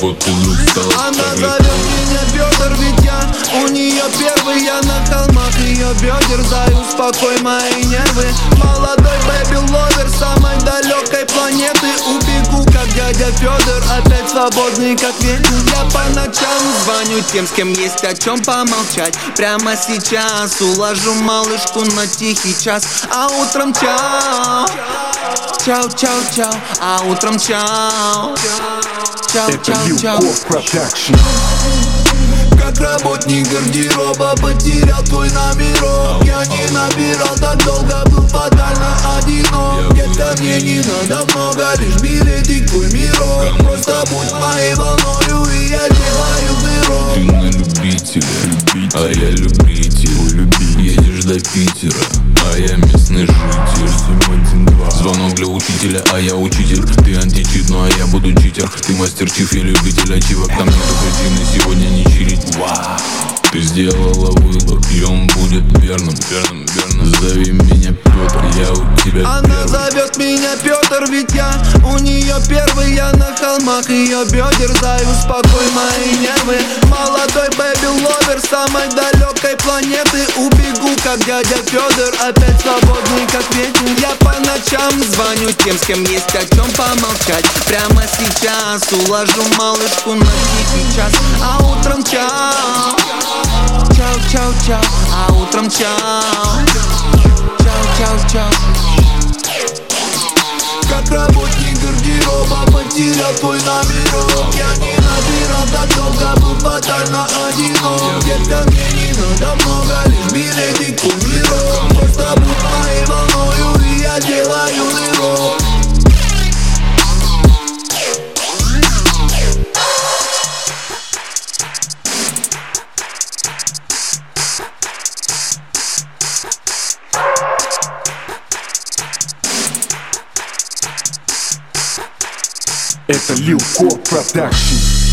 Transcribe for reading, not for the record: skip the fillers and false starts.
фотку вдруг стала. Она зовет меня Петр, ведь я у нее первый. Я на холмах ее бедер, заю, успокой мои нервы. Молодой бэби-ловер самой далекой планеты. Убегу, как дядя Федор, опять свободный, как ветер. Я по ночам звоню тем, с кем есть о чем помолчать. Прямо сейчас уложу малышку на тихий час. А утром чао, чао-чао-чао, а утром чао, чао-чао-чао. Как работник гардероба потерял твой номерок. Я не набирал так долго, был фатально одинок. Детка, мне не надо много, лишь билетик твой мирок. Просто будь моей волною, и я делаю дырок. Ты на любителя, а я любитель. Едешь до Питера, а я местный житель. Звонок для учителя, а я учитель. Ты античит, ну а я буду читер. Ты мастер-чиф, я любитель ачивок. Там нету причины сегодня не чилить. Вау. Ты сделала выбор, и он будет верным. Зови меня Петр, я у тебя Она первый. зовет меня Петр, ведь я у нее первый. Я на холмах ее бедер, заю, успокой мои нервы. Молодой бэби-ловер самой далекой планеты. Убегу, как дядя Федор, опять свободный, как ветер. Я по ночам звоню тем, с кем есть о чем помолчать. Прямо сейчас уложу малышку на тихий час. А утром чао, чао-чао-чао, а утром чао, чао-чао-чао. Как работник гардероба потерял твой номерок. Я не набирал так долго, был фатально одинок. Детка, мне не надо много, лишь билетик твой мирок. Просто будь моей волною, и я делаю дырок. Это Lil Core Production.